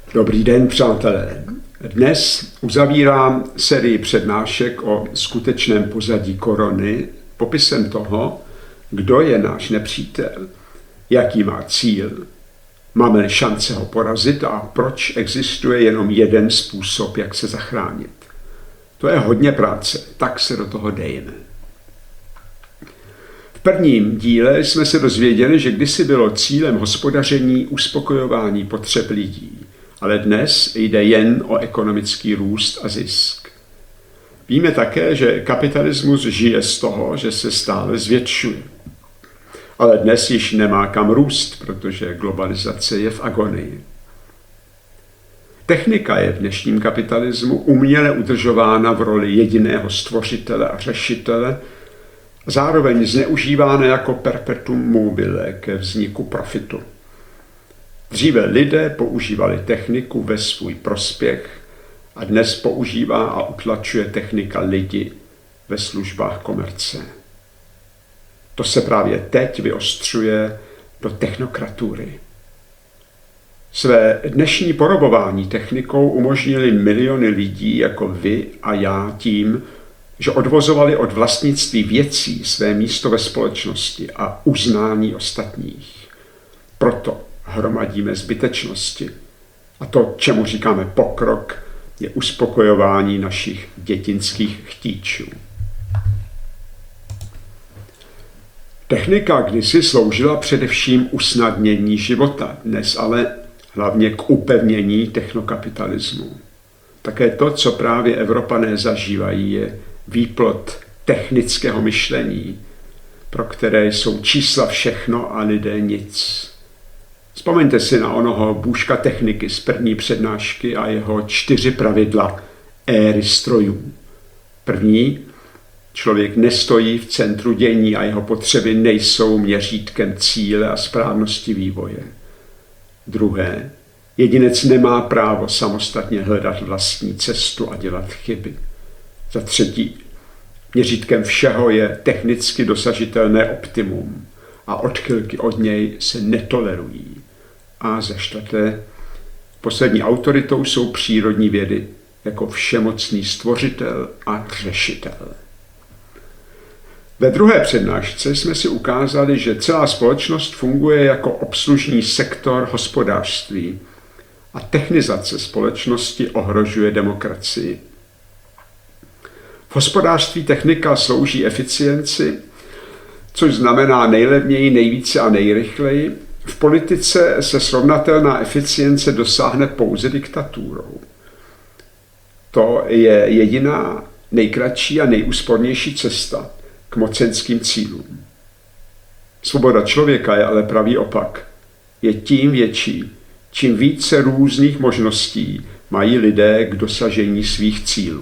Dobrý den, přátelé. Dnes uzavírám sérii přednášek o skutečném pozadí korony popisem toho, kdo je náš nepřítel, jaký má cíl, máme-li šance ho porazit a proč existuje jenom jeden způsob, jak se zachránit. To je hodně práce, tak se do toho dejme. V prvním díle jsme se dozvěděli, že kdysi bylo cílem hospodaření uspokojování potřeb lidí, ale dnes jde jen o ekonomický růst a zisk. Víme také, že kapitalismus žije z toho, že se stále zvětšuje. Ale dnes již nemá kam růst, protože globalizace je v agonii. Technika je v dnešním kapitalismu uměle udržována v roli jediného stvořitele a řešitele, zároveň zneužívána jako perpetuum mobile ke vzniku profitu. Dříve lidé používali techniku ve svůj prospěch a dnes používá a utlačuje technika lidi ve službách komerce. To se právě teď vyostřuje do technokratury. Své dnešní porobování technikou umožnili miliony lidí jako vy a já tím, že odvozovali od vlastnictví věcí své místo ve společnosti a uznání ostatních. Proto hromadíme zbytečnosti. A to, čemu říkáme pokrok, je uspokojování našich dětinských chtíčů. Technika kdysi sloužila především usnadnění života, dnes ale hlavně k upevnění technokapitalismu. Také to, co právě Evropané zažívají, je výplod technického myšlení, pro které jsou čísla všechno a lidé nic. Vzpomeňte si na onoho bůžka techniky z první přednášky a jeho 4 pravidla éry strojů. První, člověk nestojí v centru dění a jeho potřeby nejsou měřítkem cíle a správnosti vývoje. Druhé, jedinec nemá právo samostatně hledat vlastní cestu a dělat chyby. Za třetí, měřítkem všeho je technicky dosažitelné optimum a odchylky od něj se netolerují. A za čtvrté, poslední autoritou jsou přírodní vědy jako všemocný stvořitel a řešitel. Ve druhé přednášce jsme si ukázali, že celá společnost funguje jako obslužný sektor hospodářství a technizace společnosti ohrožuje demokracii. V hospodářství technika slouží eficienci, což znamená nejlevněji, nejvíce a nejrychleji. V politice se srovnatelná eficience dosáhne pouze diktaturou. To je jediná, nejkratší a nejúspornější cesta k mocenským cílům. Svoboda člověka je ale pravý opak. Je tím větší, čím více různých možností mají lidé k dosažení svých cílů.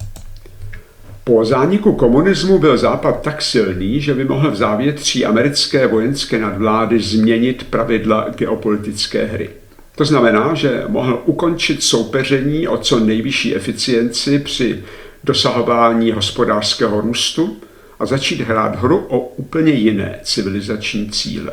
Po zániku komunismu byl Západ tak silný, že by mohl v závětří americké vojenské nadvlády změnit pravidla geopolitické hry. To znamená, že mohl ukončit soupeření o co nejvyšší eficienci při dosahování hospodářského růstu a začít hrát hru o úplně jiné civilizační cíle.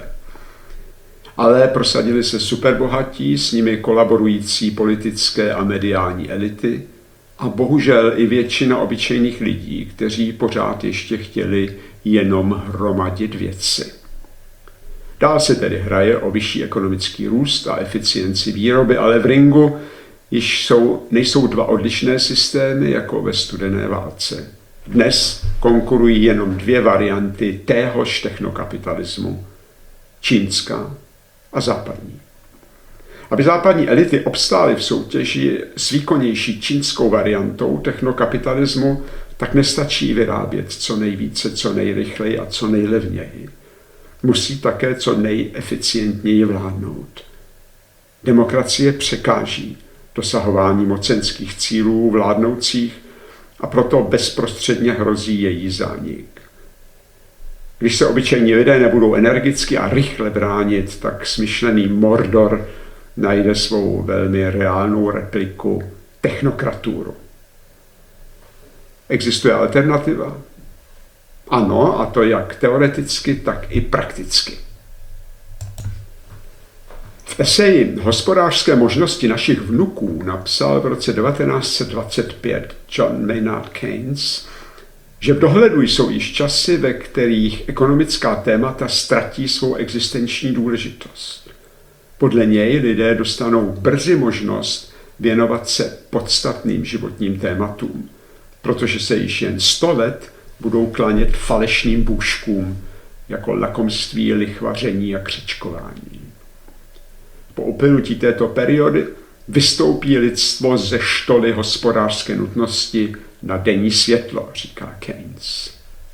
Ale prosadili se superbohatí, s nimi kolaborující politické a mediální elity, a bohužel i většina obyčejných lidí, kteří pořád ještě chtěli jenom hromadit věci. Dál se tedy hraje o vyšší ekonomický růst a eficienci výroby, ale v ringu již nejsou 2 odlišné systémy jako ve studené válce. Dnes konkurují jenom 2 varianty téhož technokapitalismu, čínská a západní. Aby západní elity obstály v soutěži s výkonnější čínskou variantou technokapitalismu, tak nestačí vyrábět co nejvíce, co nejrychleji a co nejlevněji. Musí také co nejeficientněji vládnout. Demokracie překáží dosahování mocenských cílů vládnoucích a proto bezprostředně hrozí její zánik. Když se obyčejní lidé nebudou energicky a rychle bránit, tak smyšlený Mordor najde svou velmi reálnou repliku technokraturu. Existuje alternativa? Ano, a to jak teoreticky, tak i prakticky. V eseji Hospodářské možnosti našich vnuků napsal v roce 1925 John Maynard Keynes, že v dohledu jsou již časy, ve kterých ekonomická témata ztratí svou existenční důležitost. Podle něj lidé dostanou brzy možnost věnovat se podstatným životním tématům, protože se již jen 100 let budou klanět falešným bůžkům, jako lakomství, lichvaření a křičkování. Po uplynutí této periody vystoupí lidstvo ze štoly hospodářské nutnosti na denní světlo, říká Keynes.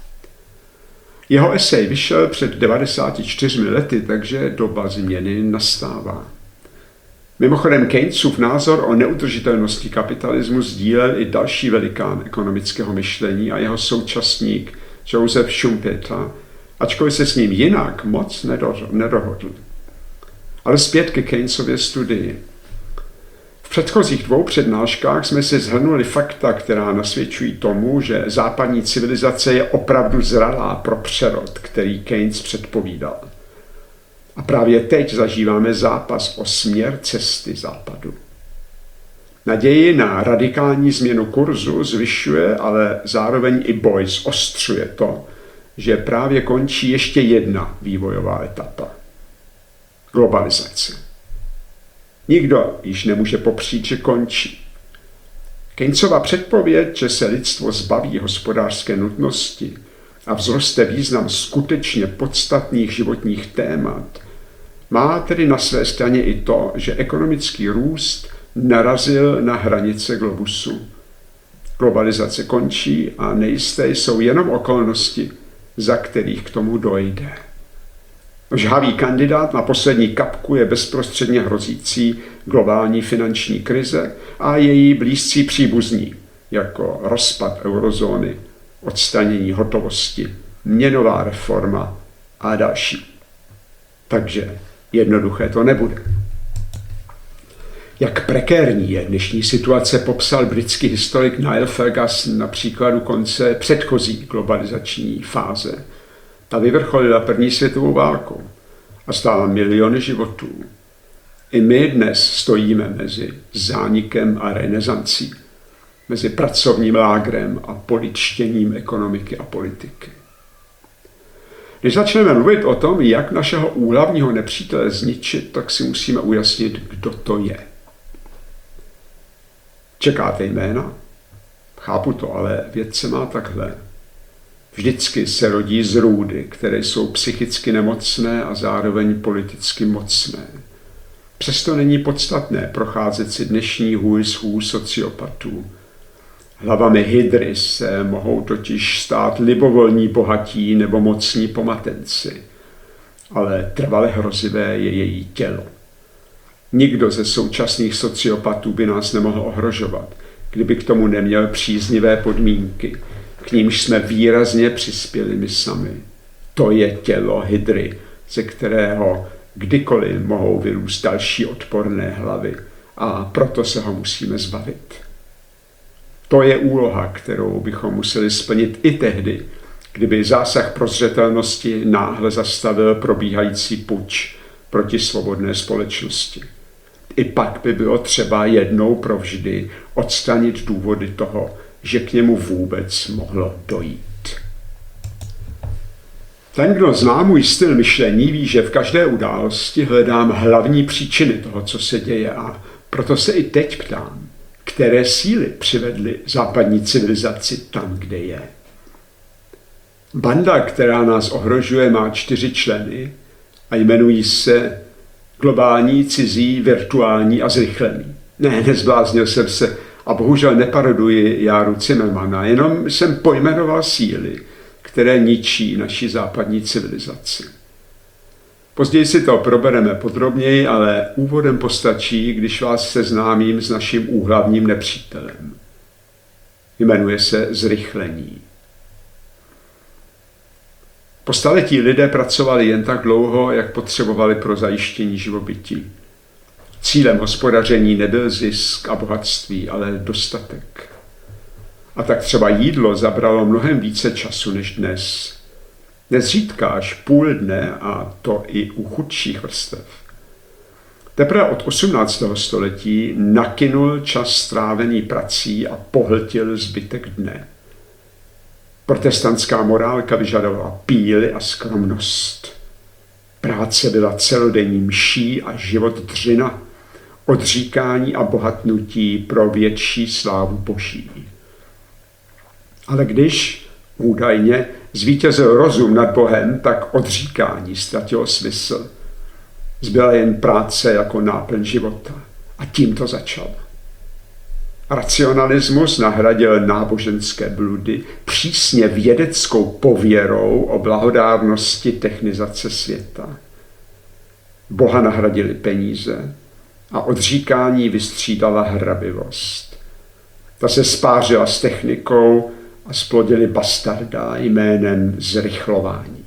Jeho esej vyšel před 94 lety, takže doba změny nastává. Mimochodem Keynesův názor o neudržitelnosti kapitalismu sdílel i další velikán ekonomického myšlení a jeho současník Joseph Schumpeter, ačkoliv se s ním jinak moc nedohodl. Ale zpět ke Keynesově studii. V předchozích 2 přednáškách jsme si shrnuli fakta, která nasvědčují tomu, že západní civilizace je opravdu zralá pro přerod, který Keynes předpovídal. A právě teď zažíváme zápas o směr cesty západu. Naději na radikální změnu kurzu zvyšuje, ale zároveň i boj zostřuje to, že právě končí ještě jedna vývojová etapa. Globalizace. Nikdo již nemůže popřít, že končí. Keynesova předpověď, že se lidstvo zbaví hospodářské nutnosti a vzroste význam skutečně podstatných životních témat, má tedy na své straně i to, že ekonomický růst narazil na hranice globusu. Globalizace končí a nejisté jsou jenom okolnosti, za kterých k tomu dojde. Žhavý kandidát na poslední kapku je bezprostředně hrozící globální finanční krize a její blízcí příbuzní, jako rozpad eurozóny, odstranění hotovosti, měnová reforma a další. Takže jednoduché to nebude. Jak prekérní je dnešní situace, popsal britský historik Niall Ferguson na příkladu konce předchozí globalizační fáze. Ta vyvrcholila první světovou válkou a stála miliony životů. I my dnes stojíme mezi zánikem a renesancí, mezi pracovním lágrem a polidštěním ekonomiky a politiky. Když začneme mluvit o tom, jak našeho úhlavního nepřítele zničit, tak si musíme ujasnit, kdo to je. Čekáte jména? Chápu to, ale věc se má takhle. Vždycky se rodí zrůdy, které jsou psychicky nemocné a zároveň politicky mocné. Přesto není podstatné procházet si dnešní hůj sociopatů. Hlavami hydry se mohou totiž stát libovolní bohatí nebo mocní pomatenci, ale trvale hrozivé je její tělo. Nikdo ze současných sociopatů by nás nemohl ohrožovat, kdyby k tomu neměl příznivé podmínky, k nímž jsme výrazně přispěli my sami. To je tělo hydry, ze kterého kdykoliv mohou vyrůst další odporné hlavy a proto se ho musíme zbavit. To je úloha, kterou bychom museli splnit i tehdy, kdyby zásah prozřetelnosti náhle zastavil probíhající puč proti svobodné společnosti. I pak by bylo třeba jednou provždy odstranit důvody toho, že k němu vůbec mohlo dojít. Ten, kdo zná můj styl myšlení, ví, že v každé události hledám hlavní příčiny toho, co se děje, a proto se i teď ptám, které síly přivedly západní civilizaci tam, kde je. Banda, která nás ohrožuje, má 4 členy a jmenují se globální, cizí, virtuální a zrychlený. Ne, nezbláznil jsem se a bohužel neparoduji Járu Zimmermana, jenom jsem pojmenoval síly, které ničí naši západní civilizaci. Později si to probereme podrobněji, ale úvodem postačí, když vás seznámím s naším úhlavním nepřítelem. Jmenuje se zrychlení. Po staletí lidé pracovali jen tak dlouho, jak potřebovali pro zajištění živobytí. Cílem hospodaření nebyl zisk a bohatství, ale dostatek. A tak třeba jídlo zabralo mnohem více času než dnes. Nezřídka až půl dne, a to i u chudších vrstev. Teprve od 18. století nakynul čas strávený prací a pohltil zbytek dne. Protestantská morálka vyžadovala píly a skromnost. Práce byla celodenní mší a život dřina, odříkání a bohatnutí pro větší slávu Boží. Ale když údajně zvítězil rozum nad Bohem, tak odříkání ztratilo smysl. Zbyla jen práce jako náplň života. A tím to začalo. Racionalismus nahradil náboženské bludy přísně vědeckou pověrou o blahodárnosti technizace světa. Boha nahradili peníze a odříkání vystřídala hrabivost. Ta se spářila s technikou a splodili bastarda jménem zrychlování.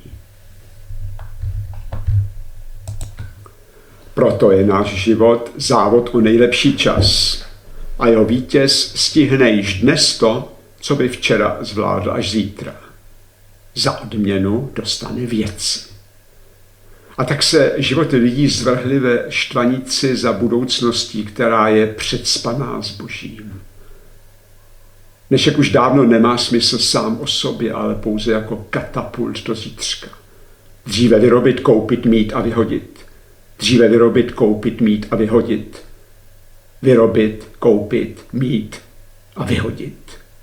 Proto je náš život závod o nejlepší čas a jeho vítěz stihne již dnes to, co by včera zvládl až zítra. Za odměnu dostane věci. A tak se životy lidí zvrhly ve štvanici za budoucností, která je předspaná zbožím. Dnešek už dávno nemá smysl sám o sobě, ale pouze jako katapult do zítřka. Dříve vyrobit, koupit, mít a vyhodit. Dříve vyrobit, koupit, mít a vyhodit. Vyrobit, koupit, mít a vyhodit.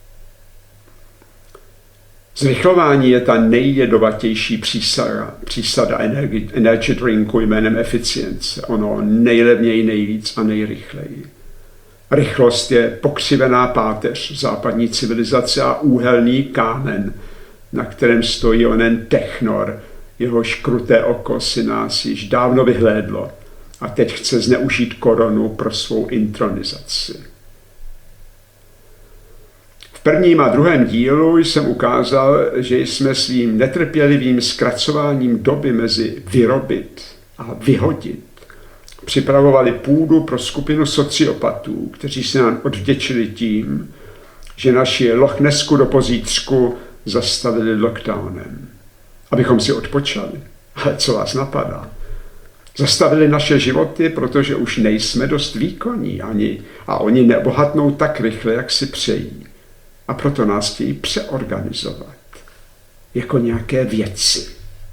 Zrychlování je ta nejjedovatější přísada energy drinku jménem eficience. Ono nejlevněji, nejvíc a nejrychleji. Rychlost je pokřivená páteř západní civilizace a úhelný kámen, na kterém stojí onen technor. Jehož kruté oko si nás již dávno vyhlédlo a teď chce zneužít korunu pro svou intronizaci. V prvním a druhém dílu jsem ukázal, že jsme svým netrpělivým zkracováním doby mezi vyrobit a vyhodit připravovali půdu pro skupinu sociopatů, kteří se nám odvděčili tím, že naši Lochnesku do pozítřku zastavili lockdownem. Abychom si odpočali. Ale co vás napadá? Zastavili naše životy, protože už nejsme dost výkonní a oni nebohatnou tak rychle, jak si přejí. A proto nás chtějí přeorganizovat. Jako nějaké věci.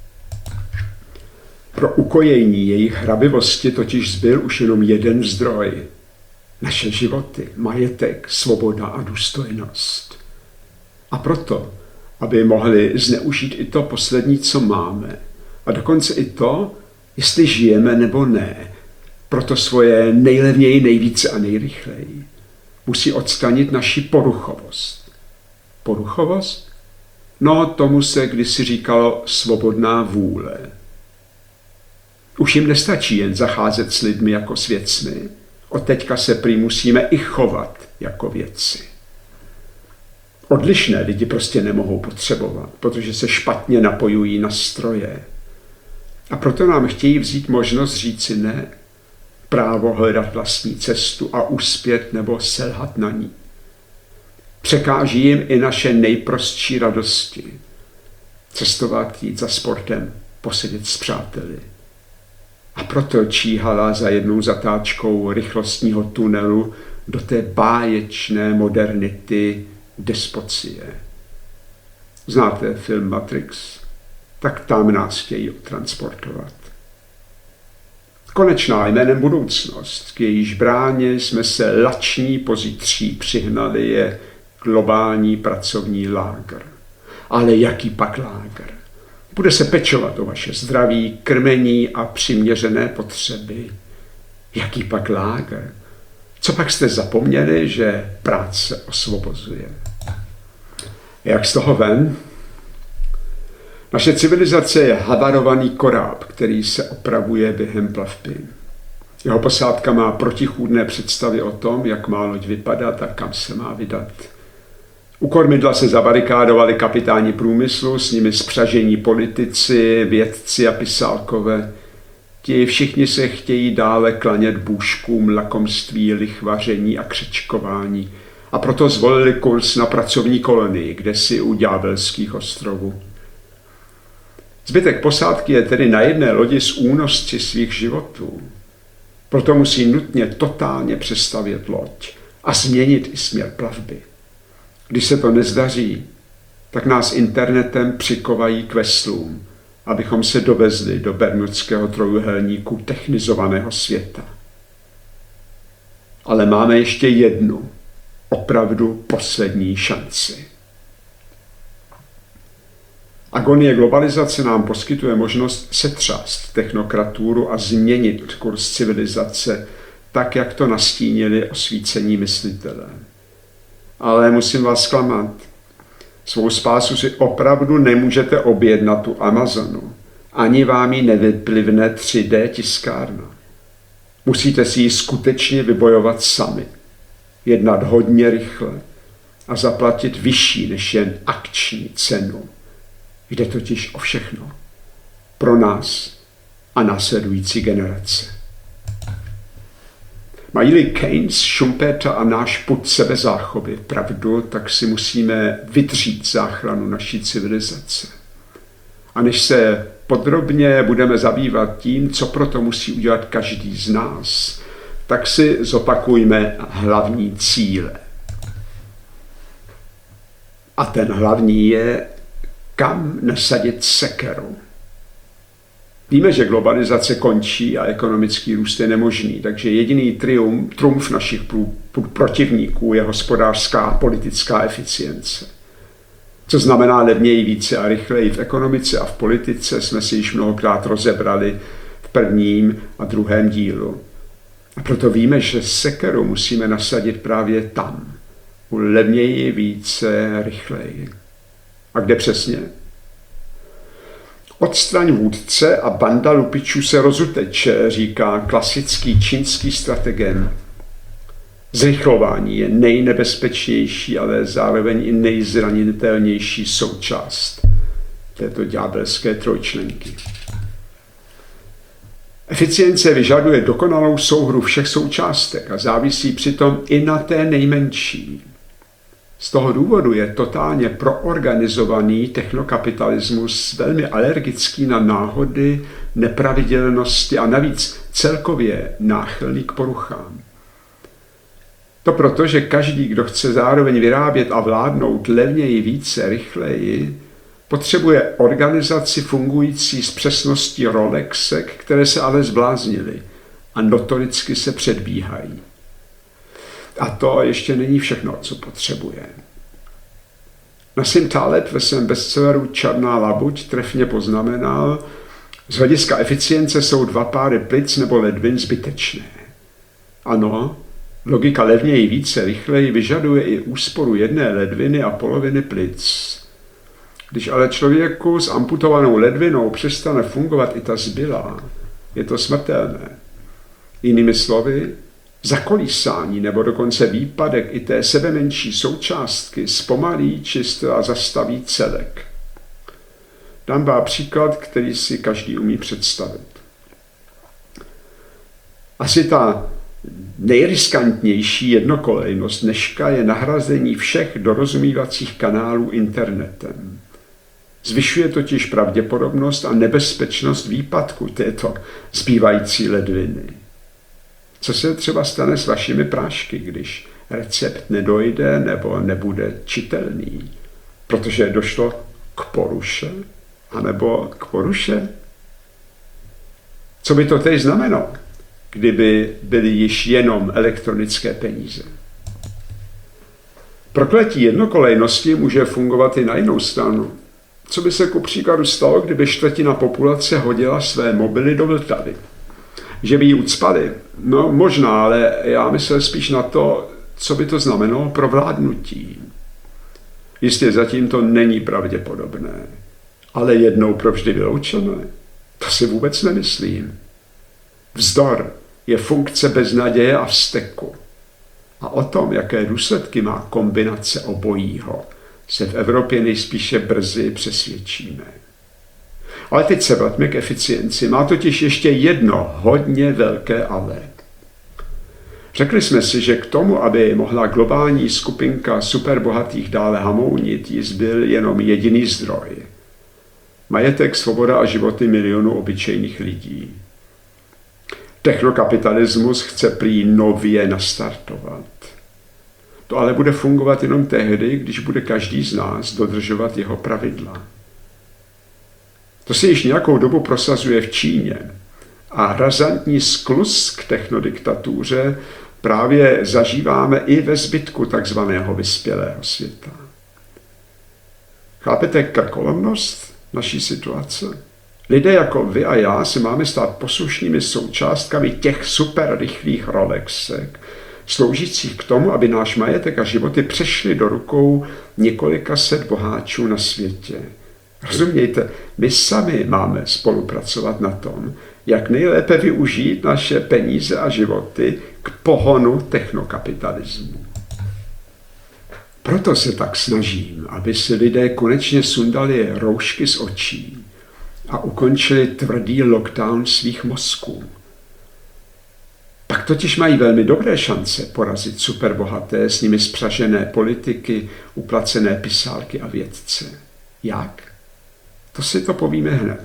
Pro ukojení jejich hrabivosti totiž zbyl už jenom jeden zdroj. Naše životy, majetek, svoboda a důstojnost. A proto, aby mohli zneužít i to poslední, co máme. A dokonce i to, jestli žijeme nebo ne. Proto svoje nejlevněji, nejvíce a nejrychleji. Musí odstranit naši poruchovost. Poruchovost? No, tomu se kdysi říkalo svobodná vůle. Už jim nestačí jen zacházet s lidmi jako s věcmi. Od teďka se prý musíme i chovat jako věci. Odlišné lidi prostě nemohou potřebovat, protože se špatně napojují na stroje. A proto nám chtějí vzít možnost říci ne, právo hledat vlastní cestu a uspět nebo selhat na ní. Překáží jim i naše nejprostší radosti. Cestovat, jít za sportem, posedět s přáteli. A proto číhala za jednou zatáčkou rychlostního tunelu do té báječné modernity despocie. Znáte film Matrix? Tak tam nás chtějí transportovat. Konečná jménem budoucnost, k jejíž bráně jsme se lační pozítří přihnali, je globální pracovní lágr. Ale jaký pak lágr? Bude se pečovat o vaše zdraví, krmení a přiměřené potřeby. Jaký pak lágr? Co pak jste zapomněli, že práce osvobozuje? Jak z toho ven? Naše civilizace je havarovaný koráb, který se opravuje během plavby. Jeho posádka má protichůdné představy o tom, jak má loď vypadat a kam se má vydat. U kormidla se zabarikádovali kapitáni průmyslu, s nimi spřažení politici, vědci a pisálkové. Ti všichni se chtějí dále klanět bůžkům lakomství, lichvaření a křečkování. A proto zvolili kurz na pracovní kolonii, kdesi u Ďábelských ostrovů. Zbytek posádky je tedy na jedné lodi s únosci svých životů. Proto musí nutně totálně přestavět loď a změnit i směr plavby. Když se to nezdaří, tak nás internetem přikovají k veslům, abychom se dovezli do bermudského trojúhelníku technizovaného světa. Ale máme ještě jednu, opravdu poslední šanci. Agonie globalizace nám poskytuje možnost setřást technokraturu a změnit kurz civilizace tak, jak to nastínili osvícení myslitelé. Ale musím vás zklamat. Svou spásu si opravdu nemůžete objednat u Amazonu. Ani vám ji nevyplivne 3D tiskárna. Musíte si ji skutečně vybojovat sami. Jednat hodně rychle a zaplatit vyšší než jen akční cenu. Jde totiž o všechno. Pro nás a následující generace. Mají-li Keynes, Schumpeter a náš pud sebezáchovy pravdu, tak si musíme vydřít záchranu naší civilizace. A než se podrobně budeme zabývat tím, co proto musí udělat každý z nás, tak si zopakujme hlavní cíle. A ten hlavní je, kam nasadit sekeru. Víme, že globalizace končí a ekonomický růst je nemožný, takže jediný trumf našich protivníků je hospodářská a politická eficience. Co znamená levněji, více a rychleji v ekonomice a v politice, jsme si již mnohokrát rozebrali v prvním a druhém dílu. A proto víme, že sekeru musíme nasadit právě tam. U levněji, více, rychleji. A kde přesně? Odstraň vůdce a banda lupičů se rozuteče, říká klasický čínský strategem. Zrychlování je nejnebezpečnější, ale zároveň i nejzranitelnější součást této ďábelské trojčlenky. Eficience vyžaduje dokonalou souhru všech součástek a závisí přitom i na té nejmenší. Z toho důvodu je totálně proorganizovaný technokapitalismus velmi alergický na náhody, nepravidelnosti a navíc celkově náchylný k poruchám. To proto, že každý, kdo chce zároveň vyrábět a vládnout levněji, více, rychleji, potřebuje organizaci fungující s přesností Rolexek, které se ale zbláznily a notoricky se předbíhají. A to ještě není všechno, co potřebuje. Nassim Taleb ve svém bestselleru Černá labuť trefně poznamenal, z hlediska eficience jsou 2 páry plic nebo ledvin zbytečné. Ano, logika levněji, více, rychleji vyžaduje i úsporu 1 ledviny a poloviny plic. Když ale člověku s amputovanou ledvinou přestane fungovat i ta zbylá, je to smrtelné. Jinými slovy, zakolísání nebo dokonce výpadek i té sebemenší součástky zpomalí či zcela zastaví celek. Dám vám příklad, který si každý umí představit. Asi ta nejriskantnější jednokolejnost dneška je nahrazení všech dorozumívacích kanálů internetem. Zvyšuje totiž pravděpodobnost a nebezpečnost výpadku této zbývající ledviny. Co se třeba stane s vašimi prášky, když recept nedojde nebo nebude čitelný, protože došlo k poruše, anebo k poruše? Co by to teď znamenalo, kdyby byly již jenom elektronické peníze? Prokletí jednokolejnosti může fungovat i na jinou stranu. Co by se ku příkladu stalo, kdyby 1/4 populace hodila své mobily do Vltavy? Že by ji ucpali? No možná, ale já myslel spíš na to, co by to znamenalo pro vládnutí. Jistě zatím to není pravděpodobné, ale jednou provždy vyloučené? To si vůbec nemyslím. Vzdor je funkce beznaděje a vzteku. A o tom, jaké důsledky má kombinace obojího, se v Evropě nejspíše brzy přesvědčíme. Ale teď se vraťme k eficienci. Má totiž ještě jedno hodně velké ale. Řekli jsme si, že k tomu, aby mohla globální skupinka superbohatých dále hamounit, jí zbyl jenom jediný zdroj. Majetek, svoboda a životy milionů obyčejných lidí. Technokapitalismus chce prý nově nastartovat. To ale bude fungovat jenom tehdy, když bude každý z nás dodržovat jeho pravidla. To se již nějakou dobu prosazuje v Číně a razantní skluz k technodiktatuře právě zažíváme i ve zbytku takzvaného vyspělého světa. Chápete krkolomnost naší situace? Lidé jako vy a já se máme stát poslušnými součástkami těch super rychlých Rolexek, sloužících k tomu, aby náš majetek a životy přešly do rukou několika set boháčů na světě. Rozumějte, my sami máme spolupracovat na tom, jak nejlépe využít naše peníze a životy k pohonu technokapitalismu. Proto se tak snažím, aby si lidé konečně sundali roušky z očí a ukončili tvrdý lockdown svých mozků. Pak totiž mají velmi dobré šance porazit superbohaté, s nimi spřažené politiky, uplacené pisálky a vědce. Jak? To si to povíme hned.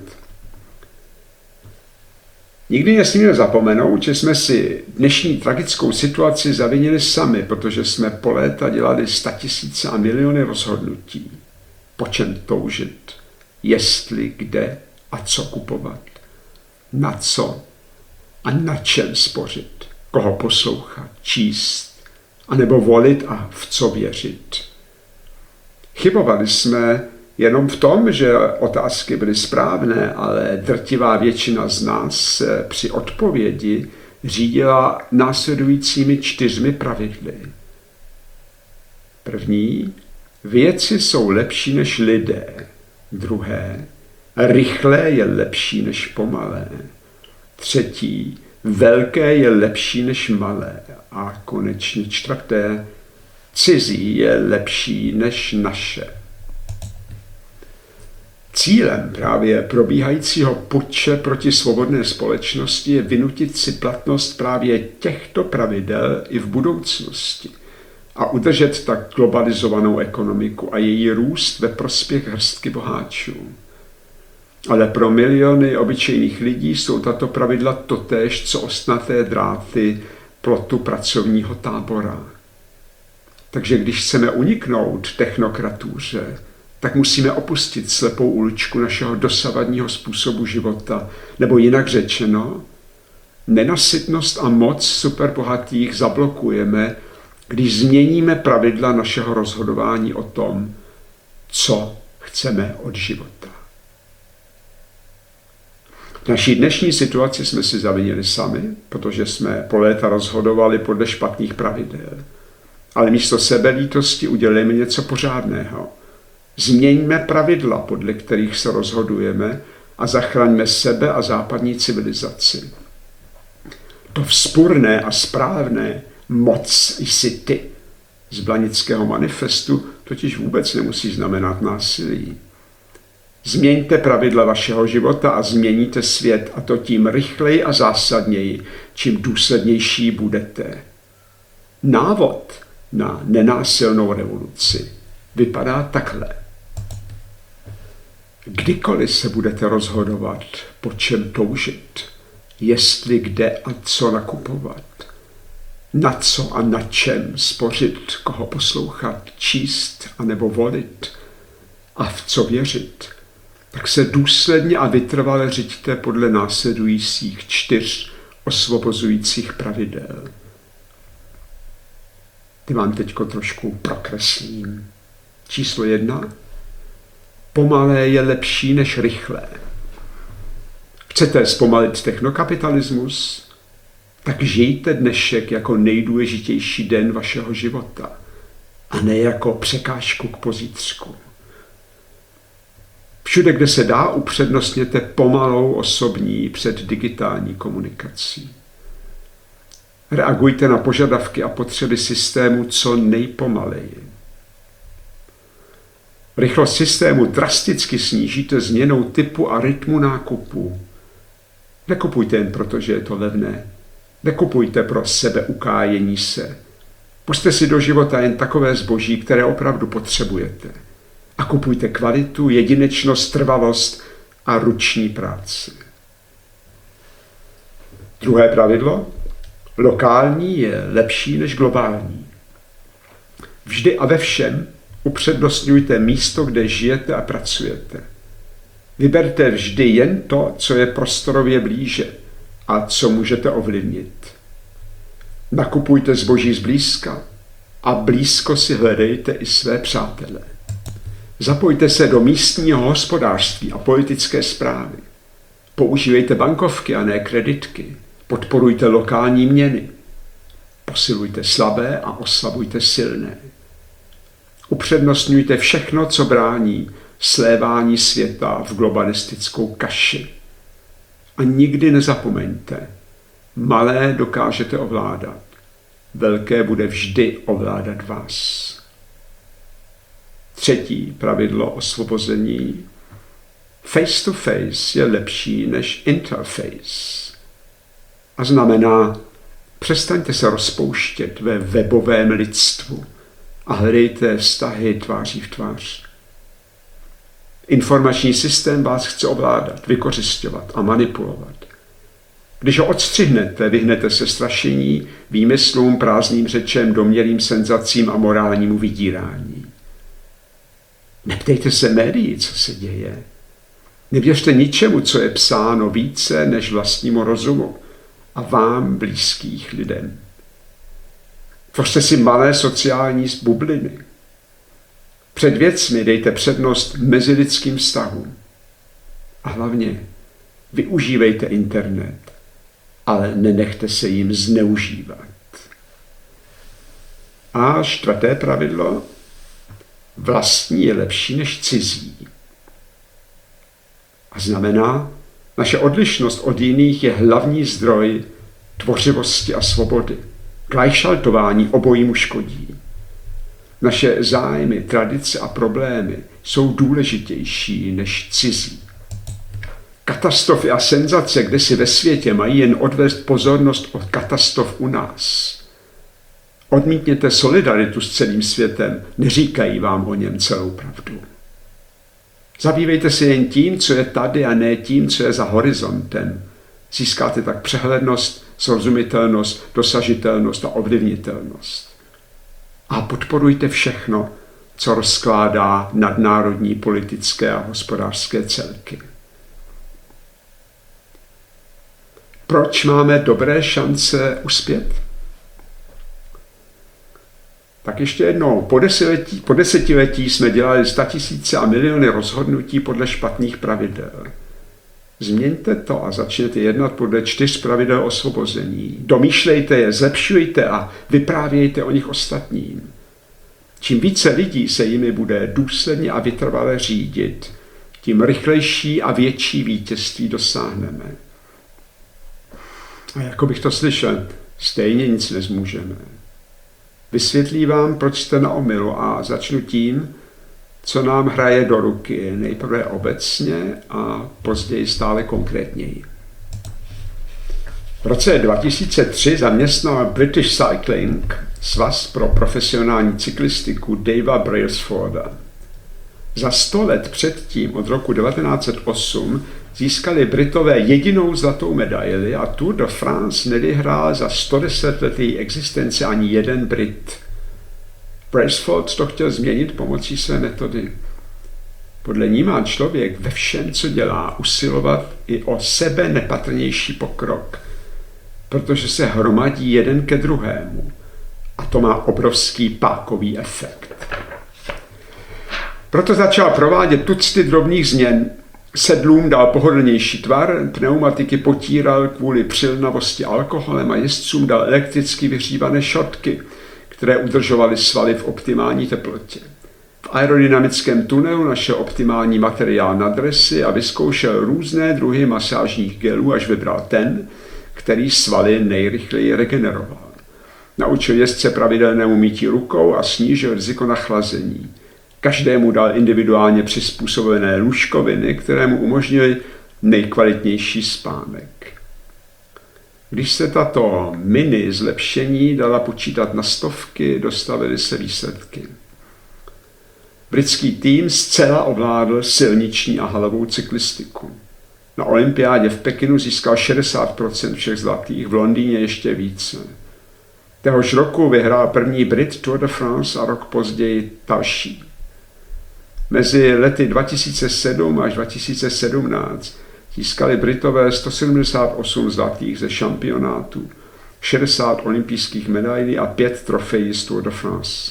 Nikdy nesmíme zapomenout, že jsme si dnešní tragickou situaci zavinili sami, protože jsme po léta dělali statisíce a miliony rozhodnutí. Po čem toužit, jestli, kde a co kupovat, na co a na čem spořit, koho poslouchat, číst, anebo volit a v co věřit. Chybovali jsme jenom v tom, že otázky byly správné, ale drtivá většina z nás se při odpovědi řídila následujícími 4 pravidly. První, věci jsou lepší než lidé. Druhé, rychlé je lepší než pomalé. Třetí, velké je lepší než malé. A konečně 4, cizí je lepší než naše. Cílem právě probíhajícího puče proti svobodné společnosti je vynutit si platnost právě těchto pravidel i v budoucnosti a udržet tak globalizovanou ekonomiku a její růst ve prospěch hrstky boháčů. Ale pro miliony obyčejných lidí jsou tato pravidla totéž, co ostnaté dráty plotu pracovního tábora. Takže když chceme uniknout technokratuře, tak musíme opustit slepou uličku našeho dosavadního způsobu života, nebo jinak řečeno, nenasytnost a moc superbohatých zablokujeme, když změníme pravidla našeho rozhodování o tom, co chceme od života. V naší dnešní situaci jsme si zavinili sami, protože jsme po léta rozhodovali podle špatných pravidel. Ale místo sebelítosti udělejme něco pořádného. Změňme pravidla, podle kterých se rozhodujeme, a zachraňme sebe a západní civilizaci. To vzpurné a správné moc jsi ty z Blanického manifestu totiž vůbec nemusí znamenat násilí. Změňte pravidla vašeho života a změníte svět, a to tím rychleji a zásadněji, čím důslednější budete. Návod na nenásilnou revoluci vypadá takhle. Kdykoliv se budete rozhodovat, po čem toužit, jestli, kde a co nakupovat, na co a na čem spořit, koho poslouchat, číst anebo volit a v co věřit, tak se důsledně a vytrvale řiďte podle následujících 4 osvobozujících pravidel. Ty vám teďko trošku prokreslím. Číslo 1. Pomalé je lepší než rychlé. Chcete zpomalit technokapitalismus? Tak žijte dnešek jako nejdůležitější den vašeho života a ne jako překážku k pozítřku. Všude, kde se dá, upřednostněte pomalou osobní před digitální komunikací. Reagujte na požadavky a potřeby systému co nejpomaleji. Rychlost systému drasticky snížíte změnou typu a rytmu nákupu. Nekupujte jen proto, že je to levné. Nekupujte pro sebeukájení se. Pusťte si do života jen takové zboží, které opravdu potřebujete. A kupujte kvalitu, jedinečnost, trvalost a ruční práci. Druhé pravidlo. Lokální je lepší než globální. Vždy a ve všem upřednostňujte místo, kde žijete a pracujete. Vyberte vždy jen to, co je prostorově blíže a co můžete ovlivnit. Nakupujte zboží zblízka a blízko si hledejte i své přátele. Zapojte se do místního hospodářství a politické správy. Používejte bankovky a ne kreditky. Podporujte lokální měny. Posilujte slabé a oslabujte silné. Upřednostňujte všechno, co brání slévání světa v globalistickou kaši. A nikdy nezapomeňte, malé dokážete ovládat, velké bude vždy ovládat vás. Třetí pravidlo osvobození. Face to face je lepší než interface. A znamená, přestaňte se rozpouštět ve webovém lidstvu a hledejte vztahy tváří v tvář. Informační systém vás chce ovládat, vykořisťovat a manipulovat. Když ho odstřihnete, vyhnete se strašení, výmyslům, prázdným řečem, domnělým senzacím a morálnímu vydírání. Neptejte se médií, co se děje. Nevěřte ničemu, co je psáno více než vlastnímu rozumu a vám blízkých lidem. Tvořte si malé sociální bubliny. Před věcmi dejte přednost mezilidským vztahům. A hlavně využívejte internet, ale nenechte se jim zneužívat. A čtvrté pravidlo. Vlastní je lepší než cizí. A znamená, naše odlišnost od jiných je hlavní zdroj tvořivosti a svobody. Gleichschaltování obojímu škodí. Naše zájmy, tradice a problémy jsou důležitější než cizí. Katastrofy a senzace, kde si ve světě, mají jen odvést pozornost od katastrof u nás. Odmítněte solidaritu s celým světem, neříkají vám o něm celou pravdu. Zabývejte se jen tím, co je tady a ne tím, co je za horizontem. Získáte tak přehlednost, srozumitelnost, dosažitelnost a ovlivnitelnost. A podporujte všechno, co rozkládá nadnárodní politické a hospodářské celky. Proč máme dobré šance uspět? Tak ještě jednou, po desetiletí jsme dělali 100 000 a miliony rozhodnutí podle špatných pravidel. Změňte to a začněte jednat podle 4 pravidel osvobození. Domýšlejte je, zlepšujte a vyprávějte o nich ostatním. Čím více lidí se jimi bude důsledně a vytrvale řídit, tím rychlejší a větší vítězství dosáhneme. A jako bych to slyšel, stejně nic nezmůžeme. Vysvětlím vám, proč jste na omylu a začnu tím, co nám hraje do ruky, nejprve obecně a později stále konkrétněji. V roce 2003 zaměstnal British Cycling, svaz pro profesionální cyklistiku, Davea Brailsforda. Za 100 let předtím, od roku 1908, získali Britové jedinou zlatou medaili a Tour de France nevyhrál za 110 let její existence ani jeden Brit. Brailsford to chtěl změnit pomocí své metody. Podle ní má člověk ve všem, co dělá, usilovat i o sebe nepatrnější pokrok, protože se hromadí jeden ke druhému a to má obrovský pákový efekt. Proto začal provádět tucty drobných změn. Sedlům dal pohodlnější tvar, pneumatiky potíral kvůli přilnavosti alkoholem a jezdcům dal elektricky vyhřívané šortky, které udržovaly svaly v optimální teplotě. V aerodynamickém tunelu našel optimální materiál na dresy a vyzkoušel různé druhy masážních gelů, až vybral ten, který svaly nejrychleji regeneroval. Naučil jezdce pravidelnému mytí rukou a snížil riziko nachlazení. Každému dal individuálně přizpůsobené lůžkoviny, které mu umožnily nejkvalitnější spánek. Když se tato mini zlepšení dala počítat na stovky, dostavily se výsledky. Britský tým zcela ovládl silniční a halovou cyklistiku. Na olympiádě v Pekinu získal 60% všech zlatých, v Londýně ještě více. Téhož roku vyhrál první Brit Tour de France a rok později další. Mezi lety 2007 až 2017 získali Britové 178 zlatých ze šampionátů, 60 olympijských medailí a 5 trofejí z Tour de France.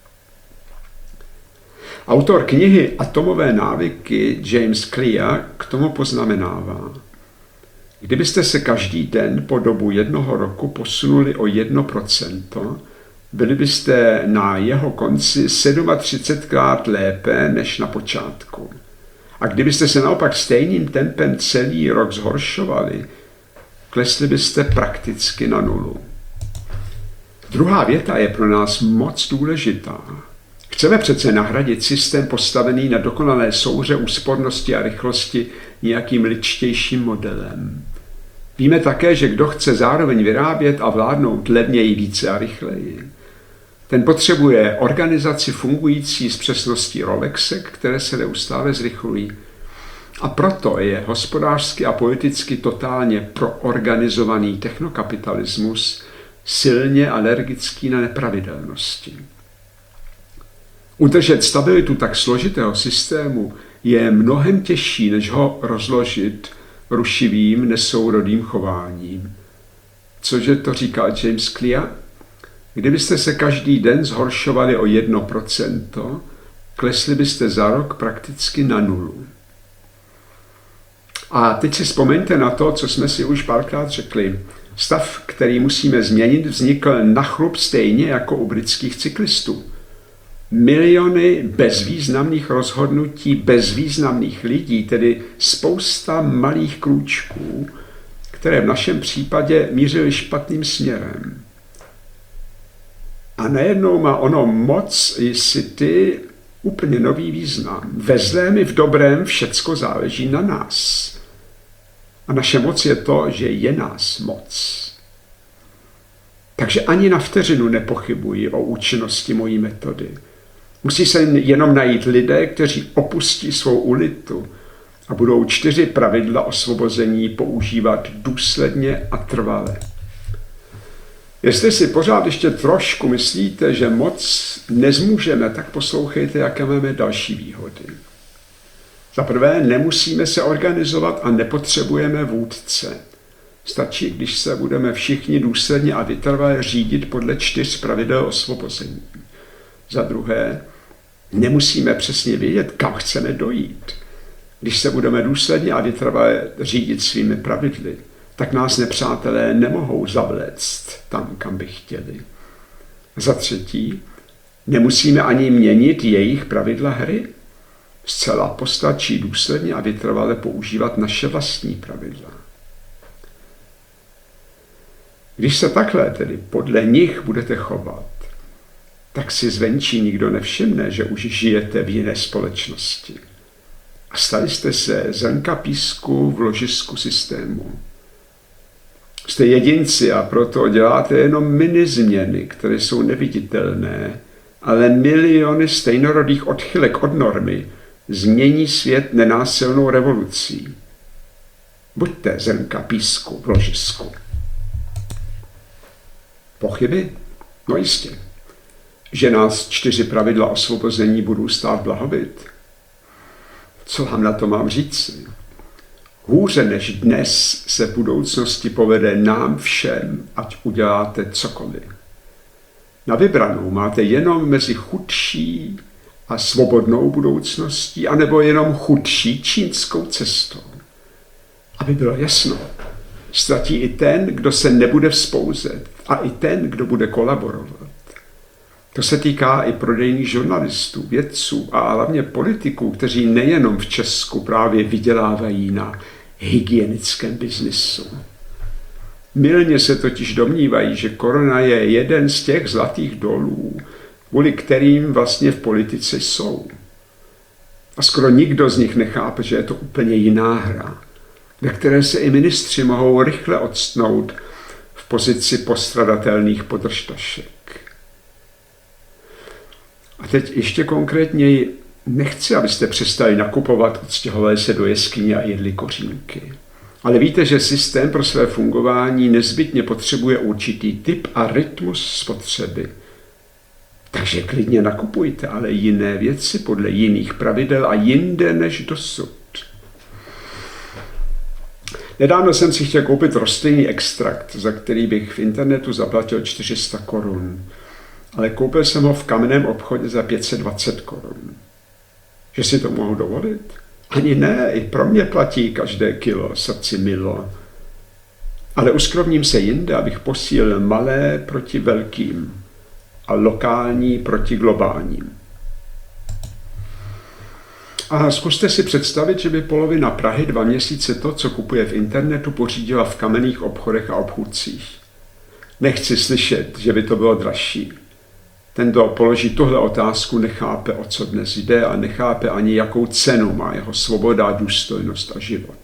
Autor knihy Atomové návyky James Clear k tomu poznamenává: kdybyste se každý den po dobu 1 roku posunuli o 1%, byli byste na jeho konci 37krát lépe než na počátku. A kdybyste se naopak stejným tempem celý rok zhoršovali, klesli byste prakticky na nulu. Druhá věta je pro nás moc důležitá. Chceme přece nahradit systém postavený na dokonalé souhře úspornosti a rychlosti nějakým lidštějším modelem. Víme také, že kdo chce zároveň vyrábět a vládnout levněji, více a rychleji, ten potřebuje organizaci fungující s přesností Rolexek, které se neustále zrychlují. A proto je hospodářsky a politicky totálně proorganizovaný technokapitalismus silně alergický na nepravidelnosti. Udržet stabilitu tak složitého systému je mnohem těžší, než ho rozložit rušivým, nesourodým chováním. Cože to říká James Clear? Kdybyste se každý den zhoršovali o 1%, klesli byste za rok prakticky na nulu. A teď si vzpomeňte na to, co jsme si už párkrát řekli. Stav, který musíme změnit, vznikl na chlup stejně jako u britských cyklistů. Miliony bezvýznamných rozhodnutí bezvýznamných lidí, tedy spousta malých krůčků, které v našem případě mířily špatným směrem. A najednou má ono moc city úplně nový význam. Ve zlém i v dobrém všecko záleží na nás. A naše moc je to, že je nás moc. Takže ani na vteřinu nepochybuji o účinnosti mojí metody. Musí se jenom najít lidé, kteří opustí svou ulitu a budou 4 pravidla osvobození používat důsledně a trvale. Jestli si pořád ještě trošku myslíte, že moc nezmůžeme, tak poslouchejte, jaké máme další výhody. Za prvé, nemusíme se organizovat a nepotřebujeme vůdce. Stačí, když se budeme všichni důsledně a vytrvale řídit podle 4 pravidel osvobození. Za druhé, nemusíme přesně vědět, kam chceme dojít. Když se budeme důsledně a vytrvale řídit svými pravidly, tak nás nepřátelé nemohou zavléct tam, kam by chtěli. Za třetí, nemusíme ani měnit jejich pravidla hry. Zcela postačí důsledně a vytrvale používat naše vlastní pravidla. Když se takhle tedy podle nich budete chovat, tak si zvenčí nikdo nevšimne, že už žijete v jiné společnosti. A stali jste se zrnka písku v ložisku systému. Jste jedinci a proto děláte jenom mini změny, které jsou neviditelné, ale miliony stejnorodých odchylek od normy změní svět nenásilnou revolucí. Buďte zrnka písku v ložisku. Pochyby? No jistě. Že nás 4 pravidla osvobození budou stát blahobyt. Co vám na to mám říci? Hůře než dnes se v budoucnosti povede nám všem, ať uděláte cokoliv. Na vybranou máte jenom mezi chudší a svobodnou budoucností, anebo jenom chudší čínskou cestou. Aby bylo jasno, ztratí i ten, kdo se nebude vzpouzet, a i ten, kdo bude kolaborovat. To se týká i prodejních žurnalistů, vědců a hlavně politiků, kteří nejenom v Česku právě vydělávají na hygienickém biznisu. Mylně se totiž domnívají, že korona je jeden z těch zlatých dolů, kvůli kterým vlastně v politice jsou. A skoro nikdo z nich nechápe, že je to úplně jiná hra, ve které se i ministři mohou rychle odstnout v pozici postradatelných podržtašek. A teď ještě konkrétněji, nechci, abyste přestali nakupovat, odstěhovali se do jeskyně a jedli kořínky. Ale víte, že systém pro své fungování nezbytně potřebuje určitý typ a rytmus spotřeby. Takže klidně nakupujte, ale jiné věci podle jiných pravidel a jinde než dosud. Nedávno jsem si chtěl koupit rostlinný extrakt, za který bych v internetu zaplatil 400 korun. Ale koupil jsem ho v kamenném obchodě za 520 korun. Že si to mohu dovolit? Ani ne, i pro mě platí každé kilo, srdci milo. Ale uskrovním se jinde, abych posílil malé proti velkým a lokální proti globálním. A zkuste si představit, že by polovina Prahy 2 měsíce to, co kupuje v internetu, pořídila v kamenných obchodech a obchůdcích. Nechci slyšet, že by to bylo dražší. Ten, kdo položí tuhle otázku, nechápe, o co dnes jde a nechápe ani, jakou cenu má jeho svoboda, důstojnost a život.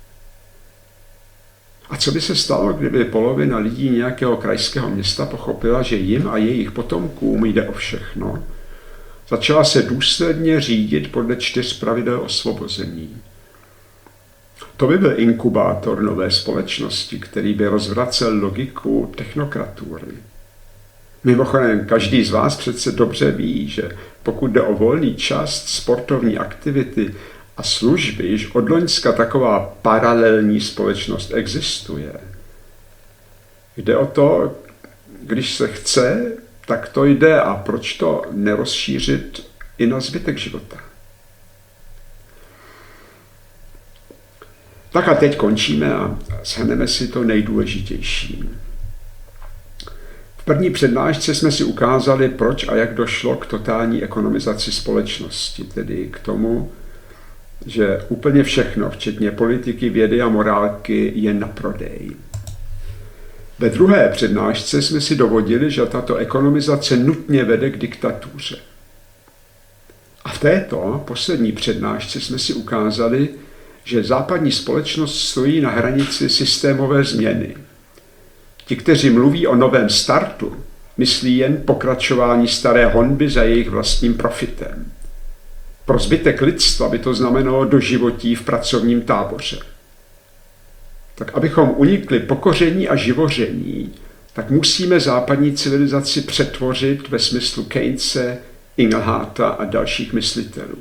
A co by se stalo, kdyby polovina lidí nějakého krajského města pochopila, že jim a jejich potomkům jde o všechno, začala se důsledně řídit podle 4 pravidel osvobození. To by byl inkubátor nové společnosti, který by rozvracel logiku technokratury. Mimochodem, každý z vás přece dobře ví, že pokud jde o volný čas, sportovní aktivity a služby, již od loňska taková paralelní společnost existuje. Jde o to, když se chce, tak to jde a proč to nerozšířit i na zbytek života. Tak a teď končíme a shrneme si to nejdůležitější. V první přednášce jsme si ukázali, proč a jak došlo k totální ekonomizaci společnosti, tedy k tomu, že úplně všechno, včetně politiky, vědy a morálky, je na prodej. Ve druhé přednášce jsme si dovodili, že tato ekonomizace nutně vede k diktatuře. A v této poslední přednášce jsme si ukázali, že západní společnost stojí na hranici systémové změny. Ti, kteří mluví o novém startu, myslí jen pokračování staré honby za jejich vlastním profitem. Pro zbytek lidstva by to znamenalo doživotí v pracovním táboře. Tak abychom unikli pokoření a živoření, tak musíme západní civilizaci přetvořit ve smyslu Keynese, Inglehata a dalších myslitelů.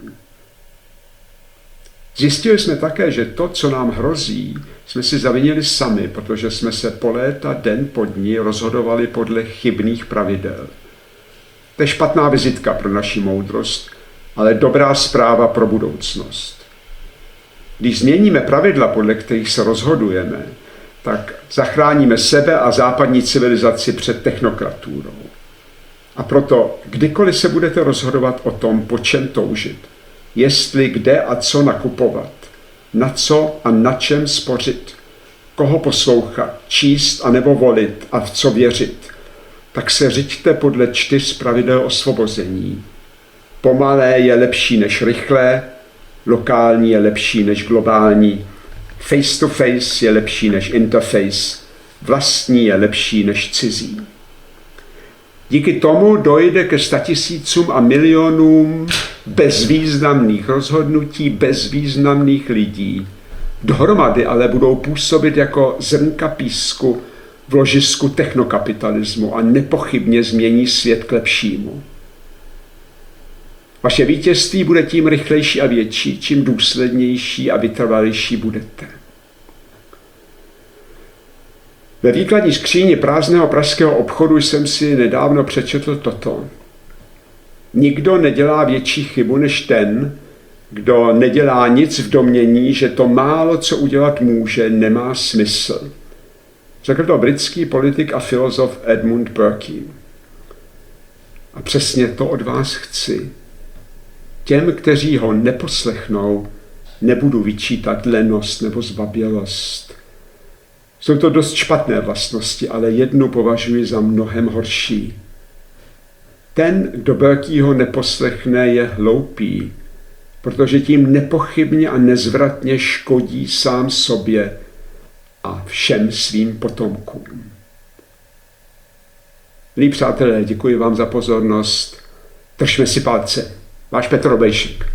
Zjistili jsme také, že to, co nám hrozí, jsme si zavinili sami, protože jsme se po léta den po dni rozhodovali podle chybných pravidel. To je špatná vizitka pro naši moudrost, ale dobrá zpráva pro budoucnost. Když změníme pravidla, podle kterých se rozhodujeme, tak zachráníme sebe a západní civilizaci před technokraturou. A proto, kdykoliv se budete rozhodovat o tom, po čem toužit, jestli, kde a co nakupovat, na co a na čem spořit, koho poslouchat, číst a nebo volit a v co věřit, tak se řiďte podle 4 pravidel osvobození. Pomalé je lepší než rychlé, lokální je lepší než globální, face to face je lepší než interface, vlastní je lepší než cizí. Díky tomu dojde ke 100 000 a milionům bezvýznamných rozhodnutí, bezvýznamných lidí. Dohromady ale budou působit jako zrnka písku v ložisku technokapitalismu a nepochybně změní svět k lepšímu. Vaše vítězství bude tím rychlejší a větší, čím důslednější a vytrvalejší budete. Ve výkladní skříni prázdného pražského obchodu jsem si nedávno přečetl toto. Nikdo nedělá větší chybu než ten, kdo nedělá nic v domnění, že to málo, co udělat může, nemá smysl. Řekl to britský politik a filozof Edmund Burke. A přesně to od vás chci. Těm, kteří ho neposlechnou, nebudu vyčítat lenost nebo zbabělost. Jsou to dost špatné vlastnosti, ale jednu považuji za mnohem horší. Ten, kdo Burkeho neposlechne, je hloupý, protože tím nepochybně a nezvratně škodí sám sobě a všem svým potomkům. Milí přátelé, děkuji vám za pozornost. Držme si palce. Váš Petr Obejšek.